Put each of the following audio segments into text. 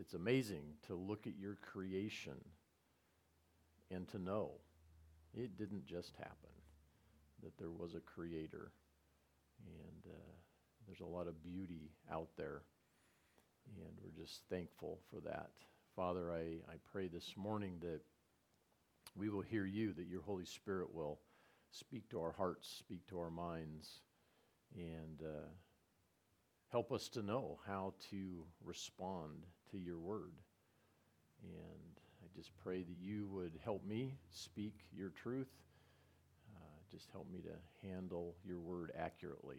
it's amazing to look at your creation and to know it didn't just happen, that there was a creator. And there's a lot of beauty out there, and we're just thankful for that. Father, I pray this morning that we will hear you, that your Holy Spirit will speak to our hearts, speak to our minds, and help us to know how to respond to your word. And I just pray that you would help me speak your truth. Just help me to handle your word accurately.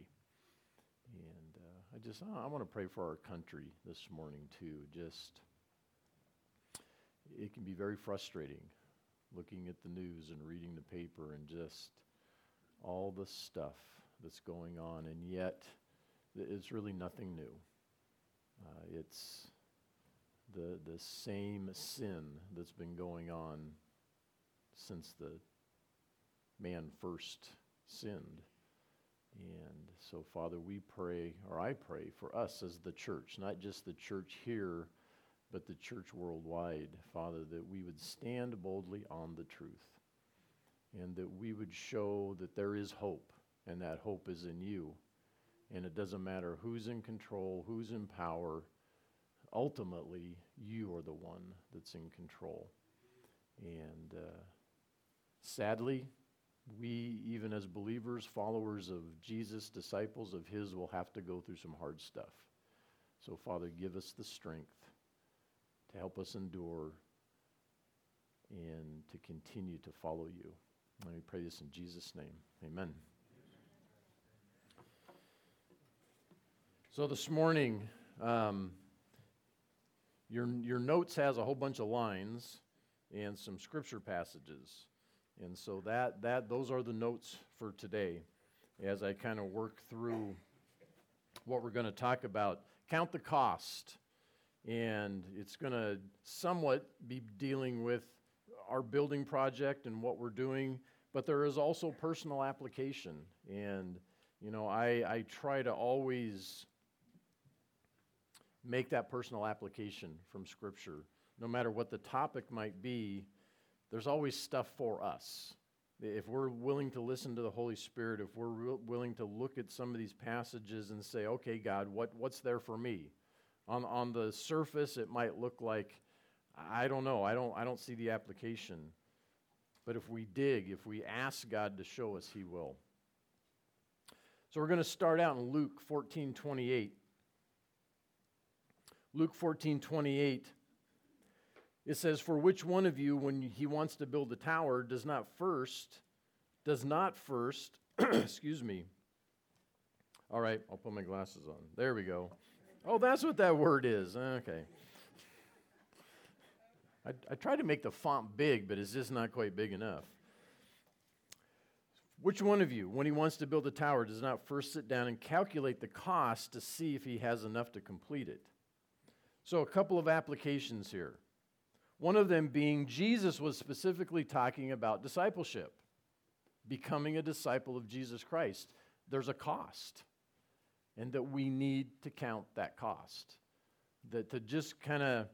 And I want to pray for our country this morning too. Just, it can be very frustrating looking at the news and reading the paper and just all the stuff that's going on, and yet it's really nothing new. It's the same sin that's been going on since the man first sinned. And so, Father, we pray, or I pray for us as the church, not just the church here, but the church worldwide, Father, that we would stand boldly on the truth, and that we would show that there is hope, and that hope is in you. And it doesn't matter who's in control, who's in power. Ultimately, you are the one that's in control. And sadly, we, even as believers, followers of Jesus, disciples of his, will have to go through some hard stuff. So, Father, give us the strength to help us endure and to continue to follow you. Let me pray this in Jesus' name. Amen. So this morning, your notes has a whole bunch of lines and some scripture passages. And so those are the notes for today as I kind of work through what we're going to talk about. Count the cost. And it's going to somewhat be dealing with our building project and what we're doing, but there is also personal application. And, you know, I try to always make that personal application from Scripture. No matter what the topic might be, there's always stuff for us. If we're willing to listen to the Holy Spirit, if we're willing to look at some of these passages and say, okay, God, what's there for me? On the surface, it might look like, I don't know, I don't see the application. But if we dig, if we ask God to show us, he will. So we're going to start out in Luke 14:28. Luke 14:28, it says, "For which one of you, when he wants to build a tower, does not first, excuse me. All right, I'll put my glasses on. There we go. Oh, that's what that word is. Okay. I tried to make the font big, but it's just not quite big enough. Which one of you, when he wants to build a tower, does not first sit down and calculate the cost to see if he has enough to complete it?" So a couple of applications here. One of them being Jesus was specifically talking about discipleship, becoming a disciple of Jesus Christ. There's a cost, and that we need to count that cost. That to just kind of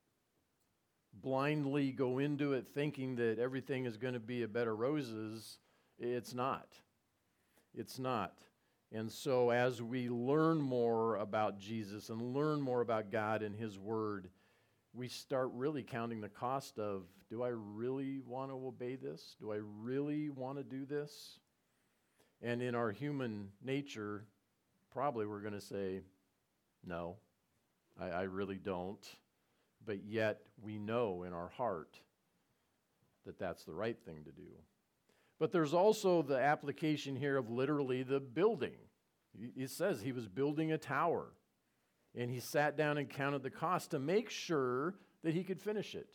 blindly go into it thinking that everything is going to be a bed of roses, it's not. It's not. And so as we learn more about Jesus and learn more about God and his word, we start really counting the cost of, do I really want to obey this? Do I really want to do this? And in our human nature, probably we're going to say, no, I really don't. But yet we know in our heart that that's the right thing to do. But there's also the application here of literally the building. It says he was building a tower, and he sat down and counted the cost to make sure that he could finish it.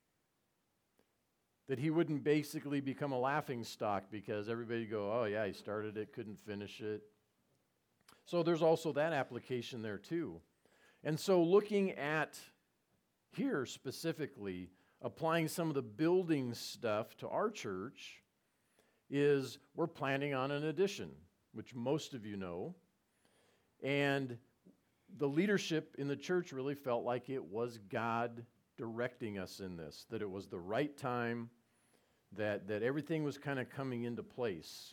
That he wouldn't basically become a laughing stock because everybody go, oh yeah, he started it, couldn't finish it. So there's also that application there too. And so looking at here specifically, applying some of the building stuff to our church, is we're planning on an addition, which most of you know. And the leadership in the church really felt like it was God directing us in this, that it was the right time, that everything was kind of coming into place.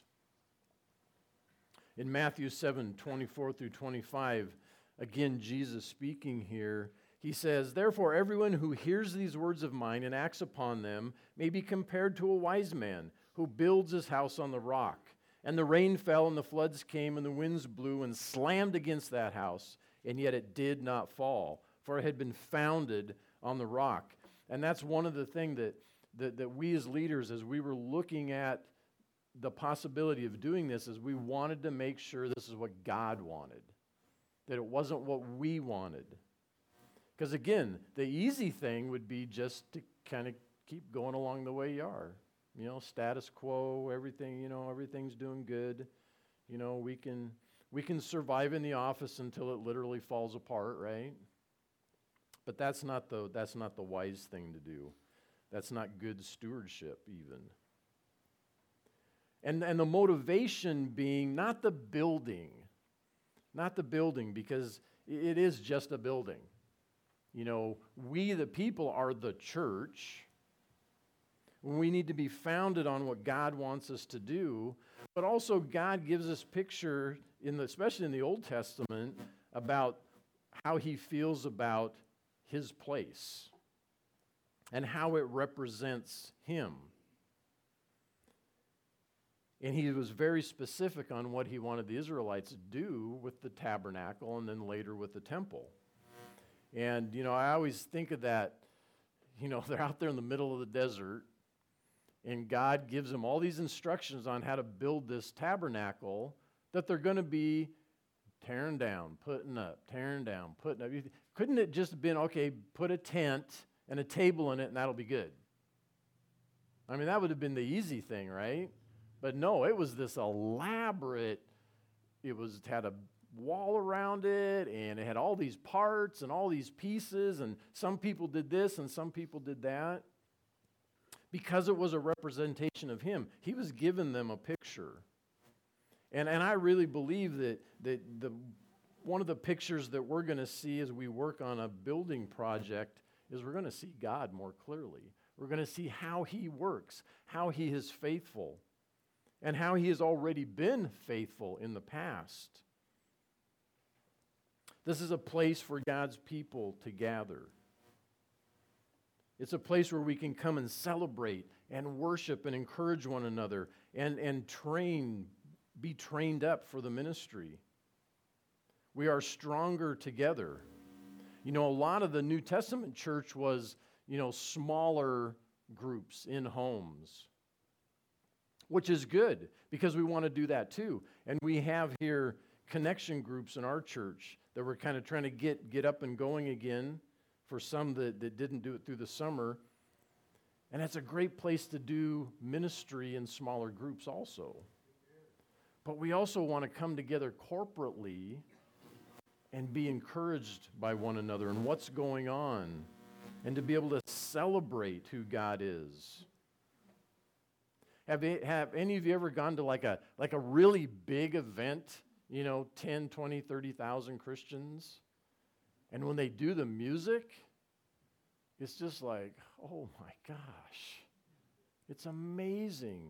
In Matthew 7:24 through 25, again, Jesus speaking here, he says, "Therefore, everyone who hears these words of mine and acts upon them may be compared to a wise man who builds his house on the rock. And the rain fell, and the floods came, and the winds blew and slammed against that house, and yet it did not fall, for it had been founded on the rock." And that's one of the things that we as leaders, as we were looking at the possibility of doing this, is we wanted to make sure this is what God wanted, that it wasn't what we wanted. Because again, the easy thing would be just to kind of keep going along the way you are. Status quo, everything, everything's doing good. We can survive in the office until it literally falls apart, right? But that's not the wise thing to do. That's not good stewardship even. And the motivation being not the building, because it is just a building. We the people are the church. We need to be founded on what God wants us to do, but also God gives us picture, especially in the Old Testament, about how he feels about his place and how it represents him. And he was very specific on what he wanted the Israelites to do with the tabernacle and then later with the temple. And, I always think of that, they're out there in the middle of the desert, and God gives them all these instructions on how to build this tabernacle that they're going to be tearing down, putting up, tearing down, putting up. Couldn't it just have been, okay, put a tent and a table in it and that'll be good? I mean, that would have been the easy thing, right? But no, it was this elaborate, had a wall around it, and it had all these parts and all these pieces, and some people did this and some people did that. Because it was a representation of him, he was giving them a picture. And I really believe that one of the pictures that we're going to see as we work on a building project is we're going to see God more clearly. We're going to see how he works, how he is faithful, and how he has already been faithful in the past. This is a place for God's people to gather. It's a place where we can come and celebrate and worship and encourage one another and be trained up for the ministry. We are stronger together. A lot of the New Testament church was, smaller groups in homes, which is good because we want to do that too. And we have here connection groups in our church that we're kind of trying to get up and going again for some that didn't do it through the summer. And it's a great place to do ministry in smaller groups also. But we also want to come together corporately and be encouraged by one another and what's going on, and to be able to celebrate who God is. Have any of you ever gone to like a really big event, 10, 20, 30,000 Christians? And when they do the music, it's just like, oh my gosh, it's amazing.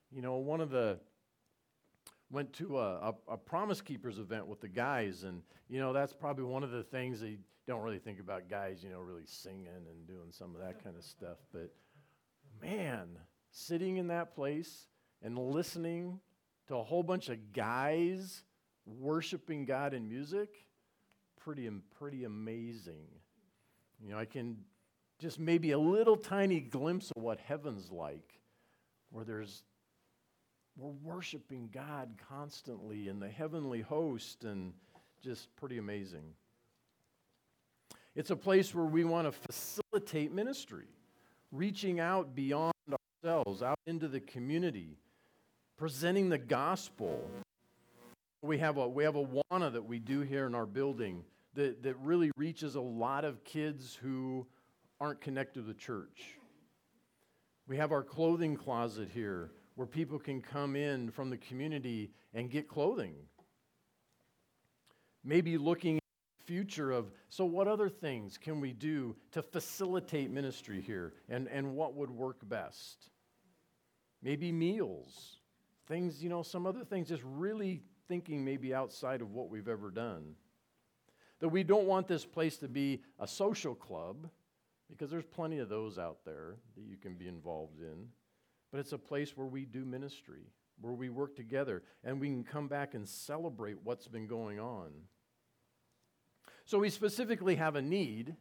Went to a Promise Keepers event with the guys, and that's probably one of the things that you don't really think about guys, really singing and doing some of that kind of stuff. But man, sitting in that place and listening to a whole bunch of guys worshiping God in music, pretty amazing. I can just maybe a little tiny glimpse of what heaven's like, where we're worshiping God constantly in the heavenly host, and just pretty amazing. It's a place where we want to facilitate ministry, reaching out beyond ourselves, out into the community, presenting the gospel. We have a WANA that we do here in our building that really reaches a lot of kids who aren't connected to the church. We have our clothing closet here where people can come in from the community and get clothing. Maybe looking at future of, so what other things can we do to facilitate ministry here, and what would work best? Maybe meals, things, some other things, just really thinking maybe outside of what we've ever done. That we don't want this place to be a social club, because there's plenty of those out there that you can be involved in, but it's a place where we do ministry, where we work together, and we can come back and celebrate what's been going on. So we specifically have a need.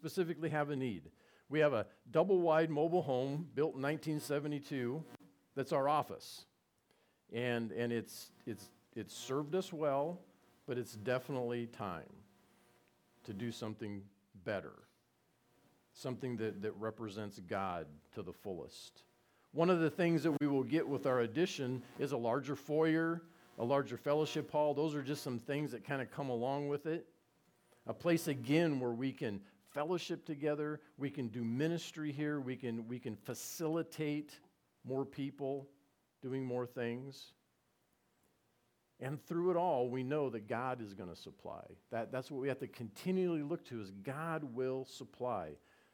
We have a double-wide mobile home built in 1972 that's our office. And it's served us well, but it's definitely time to do something better, something that represents God to the fullest. One of the things that we will get with our addition is a larger foyer, a larger fellowship hall. Those are just some things that kind of come along with it. A place, again, where we can fellowship together, we can do ministry here, we can facilitate more people doing more things. And through it all, we know that God is going to supply. That's what we have to continually look to, is God will supply.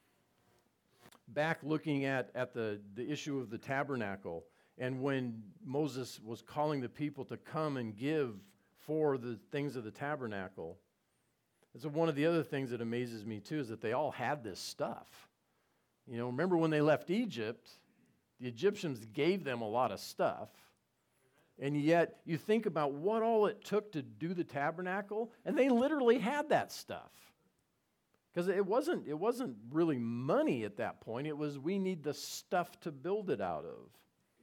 Back looking at the issue of the tabernacle, and when Moses was calling the people to come and give for the things of the tabernacle, so one of the other things that amazes me too is that they all had this stuff. Remember when they left Egypt, the Egyptians gave them a lot of stuff. And yet you think about what all it took to do the tabernacle, and they literally had that stuff. Because it wasn't really money at that point. It was, we need the stuff to build it out of.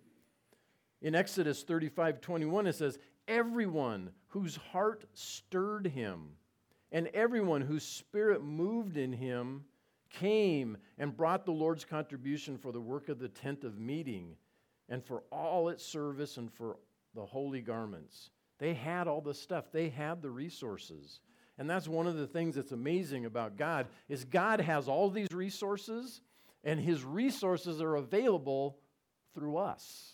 In Exodus 35:21, it says, everyone whose heart stirred him and everyone whose spirit moved in him came and brought the Lord's contribution for the work of the tent of meeting and for all its service and for the holy garments. They had all the stuff. They had the resources. And that's one of the things that's amazing about God, is God has all these resources, and his resources are available through us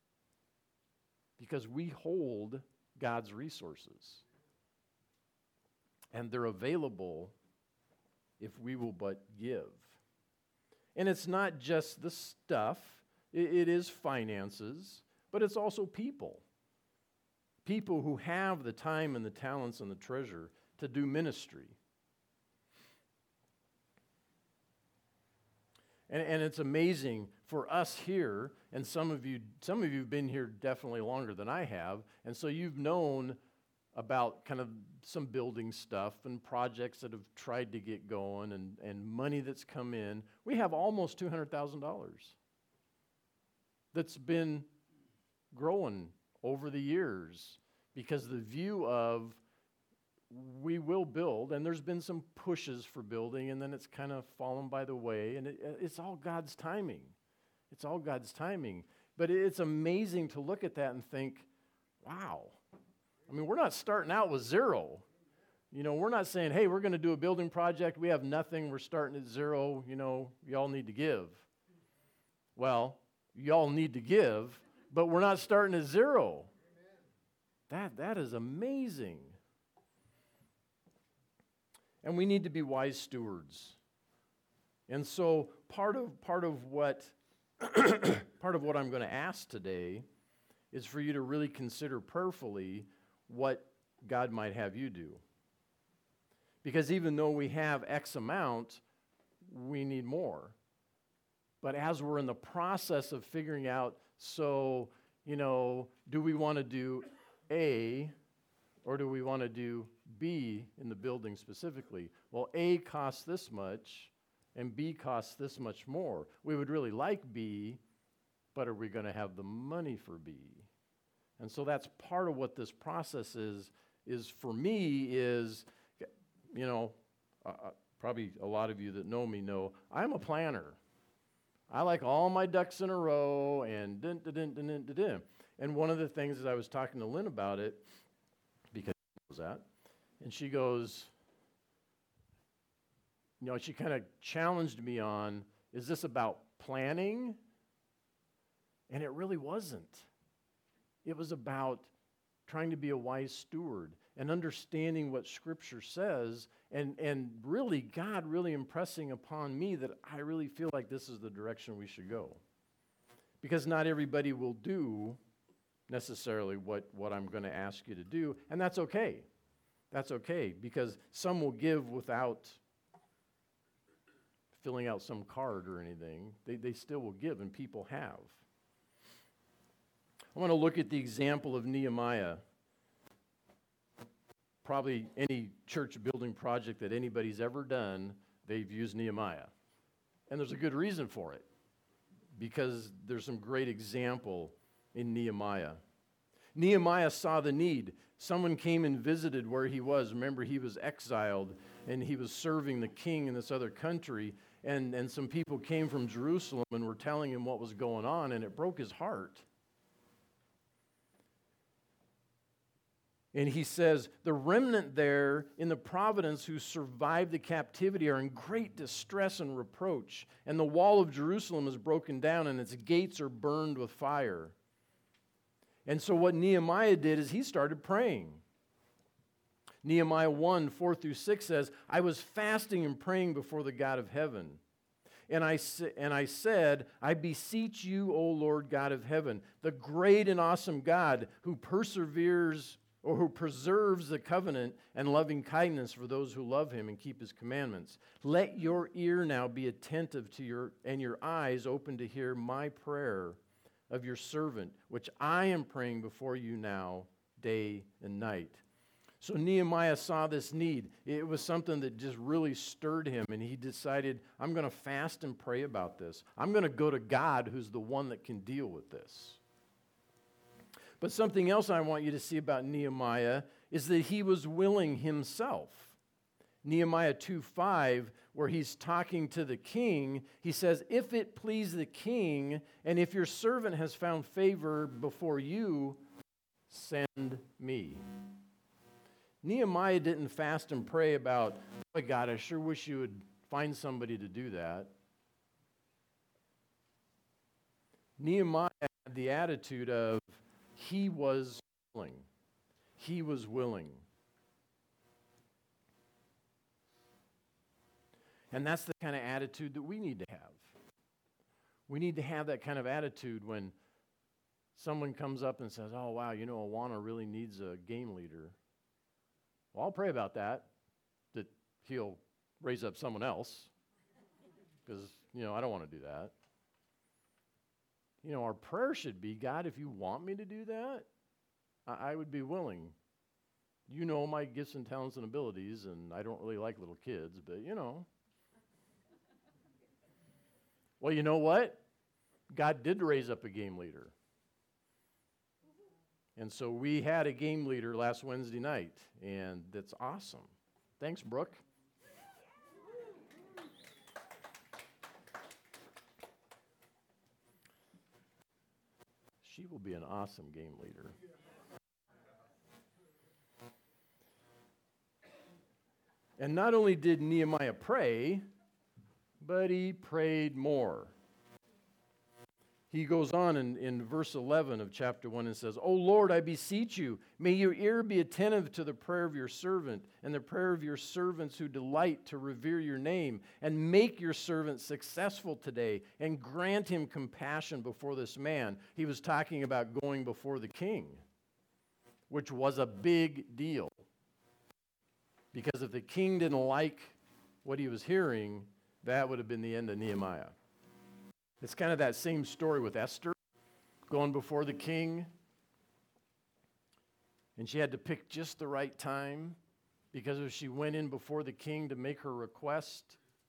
because we hold God's resources. And they're available if we will but give. And it's not just the stuff. It is finances, but it's also people. People who have the time and the talents and the treasure to do ministry. And it's amazing for us here, and some of you have been here definitely longer than I have, and so you've known about kind of some building stuff and projects that have tried to get going and money that's come in. We have almost $200,000 that's been growing over the years because the view of we will build, and there's been some pushes for building, and then it's kind of fallen by the way, and it's all God's timing. It's all God's timing. But it's amazing to look at that and think, wow. I mean, we're not starting out with zero. We're not saying, hey, we're going to do a building project. We have nothing. We're starting at zero. Y'all need to give. Well, y'all need to give, but we're not starting at zero. That is amazing. And we need to be wise stewards. And so part of what I'm going to ask today is for you to really consider prayerfully what God might have you do. Because even though we have X amount, we need more. But as we're in the process of figuring out, do we want to do A or do we want to do B in the building specifically? Well, A costs this much and B costs this much more. We would really like B, but are we going to have the money for B? And so that's part of what this process is for me is, probably a lot of you that know me know, I'm a planner. I like all my ducks in a row and dun-dun-dun-dun-dun-dun. And one of the things is I was talking to Lynn about it, because she knows that, and she goes, she kind of challenged me on, is this about planning? And it really wasn't. It was about trying to be a wise steward. and understanding what Scripture says, and really God really impressing upon me that I really feel like this is the direction we should go. Because not everybody will do necessarily what I'm going to ask you to do, and that's okay. That's okay, because some will give without filling out some card or anything. They still will give, and people have. I want to look at the example of Nehemiah. Probably any church building project that anybody's ever done, they've used Nehemiah. And there's a good reason for it, because there's some great example in Nehemiah. Nehemiah saw the need. Someone came and visited where he was. Remember, he was exiled, and he was serving the king in this other country, and some people came from Jerusalem and were telling him what was going on, and it broke his heart. And he says, the remnant there in the province who survived the captivity are in great distress and reproach, and the wall of Jerusalem is broken down, and its gates are burned with fire. And so what Nehemiah did is he started praying. Nehemiah 1, 4 through 6 says, I was fasting and praying before the God of heaven. And I said, I beseech you, O Lord God of heaven, the great and awesome God who perseveres or who preserves the covenant and loving kindness for those who love him and keep his commandments. Let your ear now be attentive to your eyes open to hear my prayer of your servant, which I am praying before you now, day and night. So Nehemiah saw this need. It was something that just really stirred him, and he decided, I'm going to fast and pray about this. I'm going to go to God, who's the one that can deal with this. But something else I want you to see about Nehemiah is that he was willing himself. Nehemiah 2:5, where he's talking to the king, he says, if it please the king, and if your servant has found favor before you, send me. Nehemiah didn't fast and pray about, oh God, I sure wish you would find somebody to do that. Nehemiah had the attitude of, he was willing. He was willing. And that's the kind of attitude that we need to have. We need to have that kind of attitude when someone comes up and says, oh, wow, Awana really needs a game leader. Well, I'll pray about that he'll raise up someone else, because, I don't want to do that. Our prayer should be, God, if you want me to do that, I would be willing. You know my gifts and talents and abilities, and I don't really like little kids, but Well, you know what? God did raise up a game leader. And so we had a game leader last Wednesday night, and that's awesome. Thanks, Brooke. She will be an awesome game leader. And not only did Nehemiah pray, but he prayed more. He goes on in verse 11 of chapter 1 and says, O Lord, I beseech you, may your ear be attentive to the prayer of your servant and the prayer of your servants who delight to revere your name, and make your servant successful today, and grant him compassion before this man. He was talking about going before the king, which was a big deal. Because if the king didn't like what he was hearing, that would have been the end of Nehemiah. It's kind of that same story with Esther going before the king. And she had to pick just the right time, because if she went in before the king to make her request,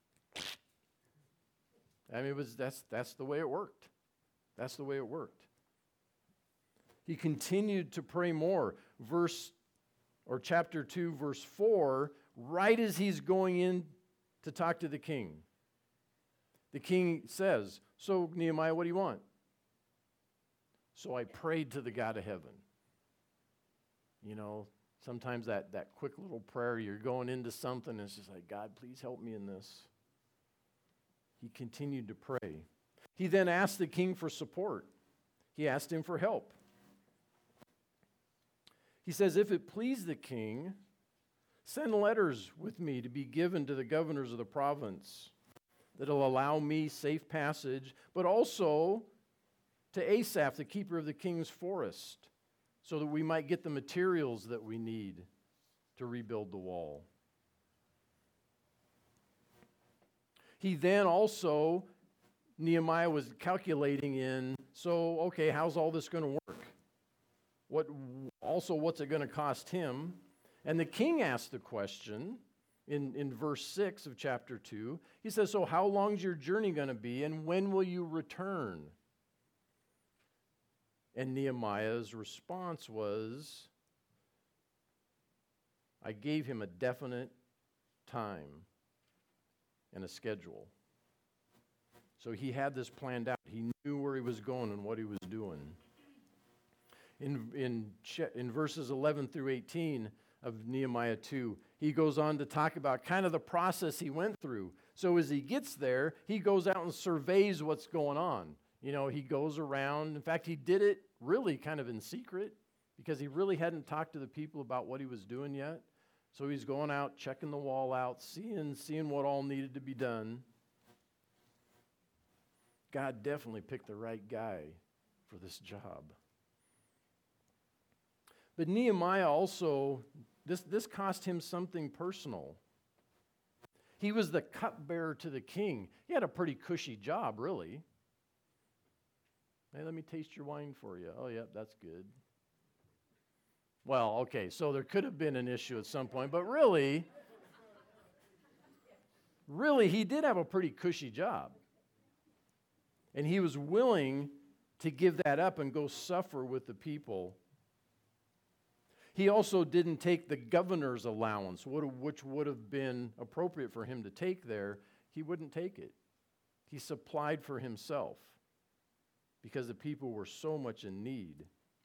that's the way it worked. That's the way it worked. He continued to pray more. Chapter 2, verse 4, right as he's going in to talk to the king. The king says, so Nehemiah, what do you want? So I prayed to the God of heaven. Sometimes that quick little prayer, you're going into something, and it's just like, God, please help me in this. He continued to pray. He then asked the king for support. He asked him for help. He says, if it please the king, send letters with me to be given to the governors of the province that'll allow me safe passage, but also to Asaph, the keeper of the king's forest, so that we might get the materials that we need to rebuild the wall. He then also, Nehemiah was calculating okay, how's all this going to work? What's it going to cost him? And the king asked the question in verse 6 of chapter 2. He says, so how long's your journey going to be, and when will you return? And Nehemiah's response was, I gave him a definite time and a schedule. So he had this planned out. He knew where he was going and what he was doing. In verses 11 through 18 of Nehemiah 2, he goes on to talk about kind of the process he went through. So as he gets there, he goes out and surveys what's going on. He goes around. In fact, he did it really kind of in secret because he really hadn't talked to the people about what he was doing yet. So he's going out, checking the wall out, seeing what all needed to be done. God definitely picked the right guy for this job. But Nehemiah also, this cost him something personal. He was the cupbearer to the king. He had a pretty cushy job, really. Hey, let me taste your wine for you. Oh, yeah, that's good. Well, okay, so there could have been an issue at some point, but really, he did have a pretty cushy job. And he was willing to give that up and go suffer with the people. He also didn't take the governor's allowance, which would have been appropriate for him to take there. He wouldn't take it. He supplied for himself because the people were so much in need.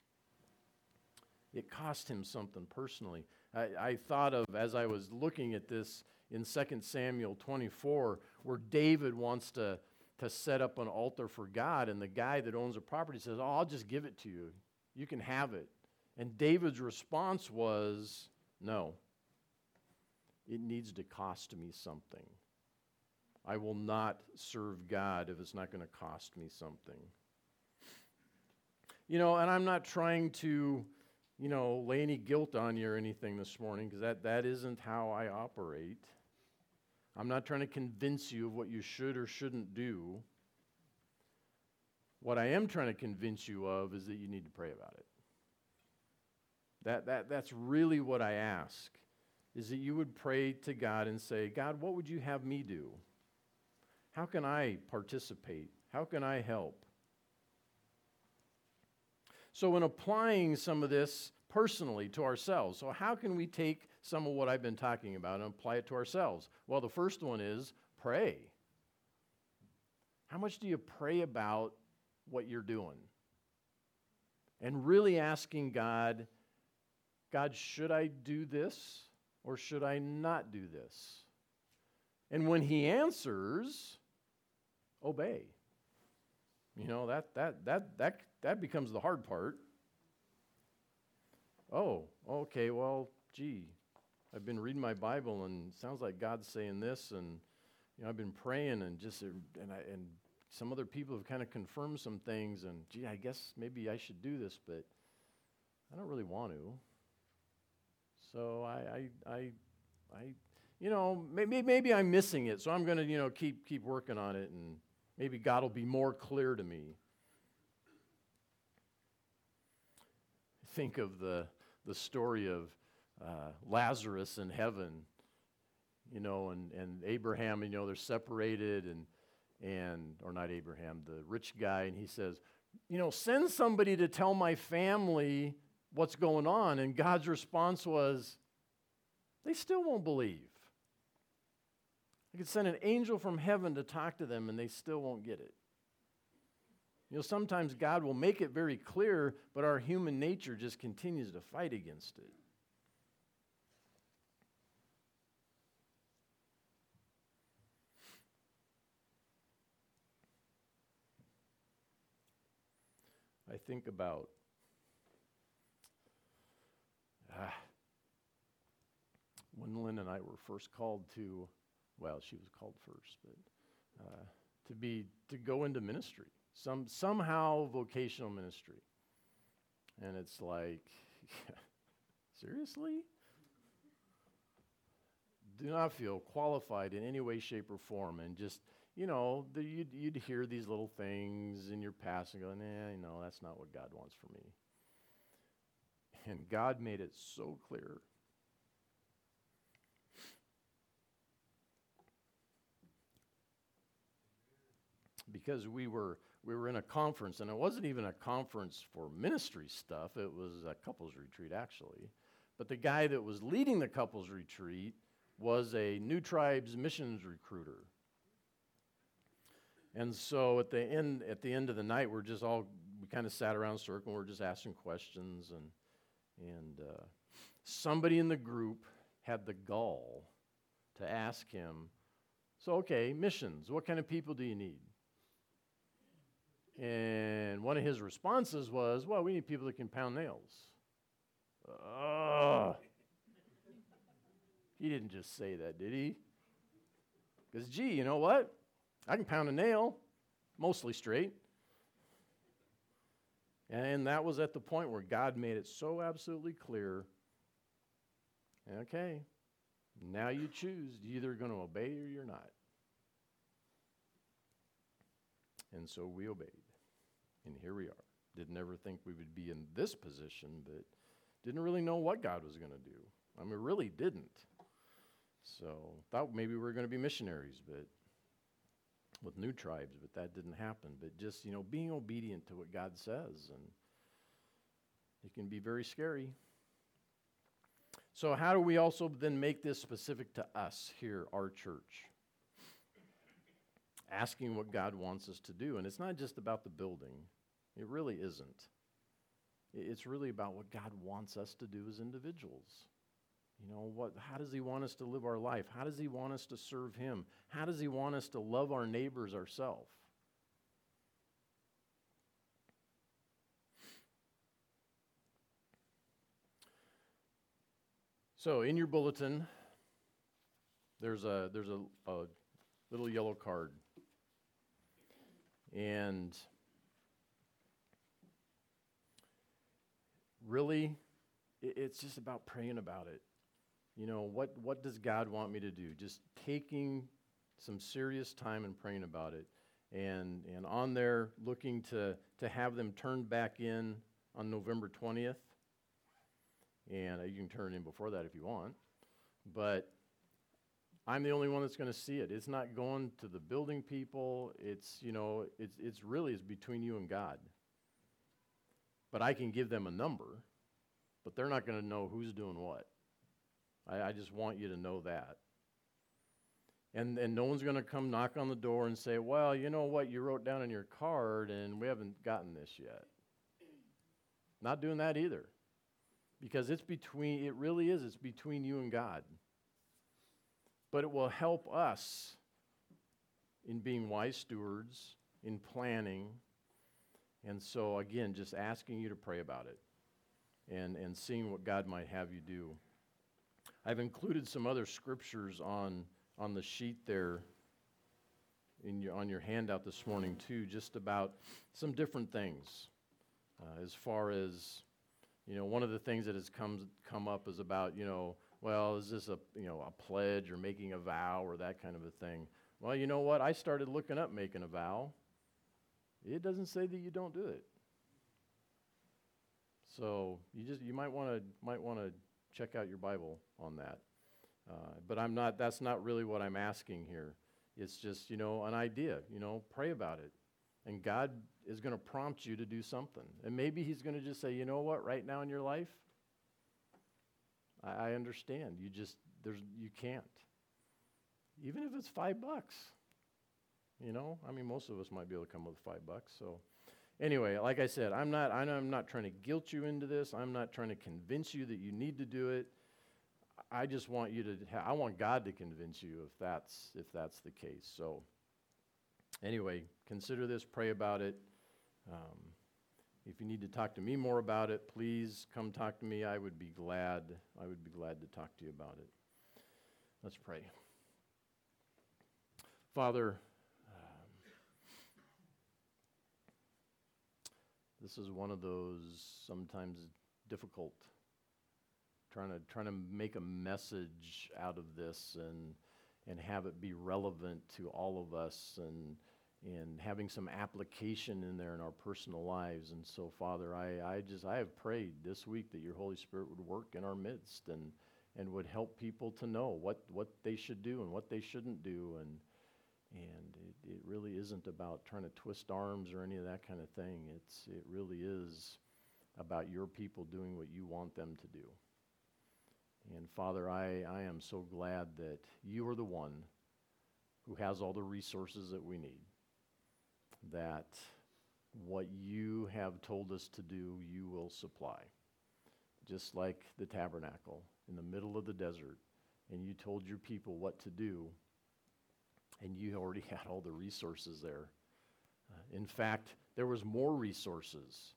It cost him something personally. I thought of, as I was looking at this in 2 Samuel 24, where David wants to set up an altar for God, and the guy that owns the property says, oh, I'll just give it to you. You can have it. And David's response was, no, it needs to cost me something. I will not serve God if it's not going to cost me something. And I'm not trying to, lay any guilt on you or anything this morning, because that isn't how I operate. I'm not trying to convince you of what you should or shouldn't do. What I am trying to convince you of is that you need to pray about it. That's really what I ask, is that you would pray to God and say, God, what would you have me do? How can I participate? How can I help? So in applying some of this personally to ourselves, so how can we take some of what I've been talking about and apply it to ourselves? Well, the first one is pray. How much do you pray about what you're doing? And really asking God, should I do this or should I not do this? And when he answers, obey. That becomes the hard part. Oh, okay, well, I've been reading my Bible and it sounds like God's saying this, and I've been praying and some other people have kind of confirmed some things, and I guess maybe I should do this, but I don't really want to. So maybe I'm missing it, so I'm going to keep working on it, and maybe God will be more clear to me. Think of the story of Lazarus in heaven, and Abraham, they're separated, or not Abraham, the rich guy, and he says, send somebody to tell my family what's going on. And God's response was, they still won't believe. I could send an angel from heaven to talk to them, and they still won't get it. Sometimes God will make it very clear, but our human nature just continues to fight against it. I think about when Lynn and I were first called to, well, she was called first, but to go into ministry, somehow vocational ministry. And it's like, seriously? Do not feel qualified in any way, shape, or form. And just, you'd hear these little things in your past and go, no, that's not what God wants for me. And God made it so clear. Because we were in a conference, and it wasn't even a conference for ministry stuff. It was a couples retreat, actually. But the guy that was leading the couples retreat was a New Tribes missions recruiter. And so at the end of the night, we kind of sat around in a circle, and we're just asking questions, and somebody in the group had the gall to ask him, so, okay, missions, what kind of people do you need? And one of his responses was, well, we need people that can pound nails. He didn't just say that, did he? Because, gee, you know what? I can pound a nail, mostly straight. And that was at the point where God made it so absolutely clear, okay, now you choose. You're either going to obey or you're not. And so we obeyed. And here we are. Didn't ever think we would be in this position, but didn't really know what God was going to do. I mean, really didn't. So thought maybe we were going to be missionaries, but with New Tribes, but that didn't happen. But just, being obedient to what God says, and it can be very scary. So how do we also then make this specific to us here, our church? Asking what God wants us to do. And it's not just about the building. It really isn't. It's really about what God wants us to do as individuals. How does he want us to live our life? How does he want us to serve him? How does he want us to love our neighbors ourselves? So in your bulletin, there's a little yellow card. And really, it's just about praying about it. What does God want me to do? Just taking some serious time and praying about it. And on there, looking to have them turned back in on November 20th. And you can turn it in before that if you want. But I'm the only one that's going to see it. It's not going to the building people. It's really between you and God. But I can give them a number, but they're not going to know who's doing what. I just want you to know that. And no one's going to come knock on the door and say, well, you know what, you wrote down in your card and we haven't gotten this yet. Not doing that either. Because it's between you and God. But it will help us in being wise stewards, in planning. And so, again, just asking you to pray about it and seeing what God might have you do. I've included some other scriptures on the sheet there on your handout this morning, too, just about some different things. As far as, one of the things that has come up is about, well, is this a pledge or making a vow or that kind of a thing? Well, you know what? I started looking up making a vow. It doesn't say that you don't do it. So you might want to check out your Bible on that. But that's not really what I'm asking here. It's just, an idea, pray about it. And God is going to prompt you to do something. And maybe he's going to just say, you know what, right now in your life, I understand. You can't. Even if it's $5. Most of us might be able to come up with $5. So anyway, like I said, I'm not trying to guilt you into this. I'm not trying to convince you that you need to do it. I just want you to I want God to convince you if that's the case. So anyway, consider this, pray about it. If you need to talk to me more about it, please come talk to me. I would be glad to talk to you about it. Let's pray. Father, this is one of those sometimes difficult, trying to make a message out of this and have it be relevant to all of us and having some application in there in our personal lives. And so, Father, I have prayed this week that your Holy Spirit would work in our midst and would help people to know what they should do and what they shouldn't do. And it really isn't about trying to twist arms or any of that kind of thing. It really is about your people doing what you want them to do. And Father, I am so glad that you are the one who has all the resources that we need, that what you have told us to do, you will supply. Just like the tabernacle in the middle of the desert, and you told your people what to do, and you already had all the resources there. In fact, there was more resources.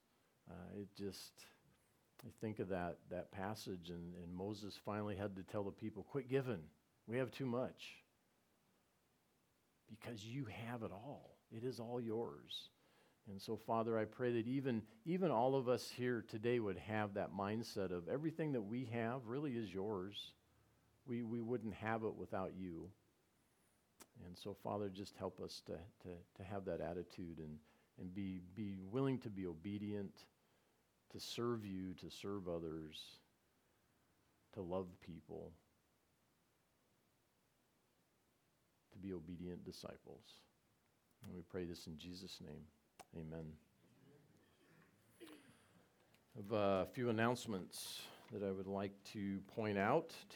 I think of that passage, and Moses finally had to tell the people, quit giving. We have too much. Because you have it all. It is all yours. And so, Father, I pray that even all of us here today would have that mindset of everything that we have really is yours. We wouldn't have it without you. And so, Father, just help us to have that attitude and be willing to be obedient, to serve you, to serve others, to love people, to be obedient disciples. And we pray this in Jesus' name. Amen. I have a few announcements that I would like to point out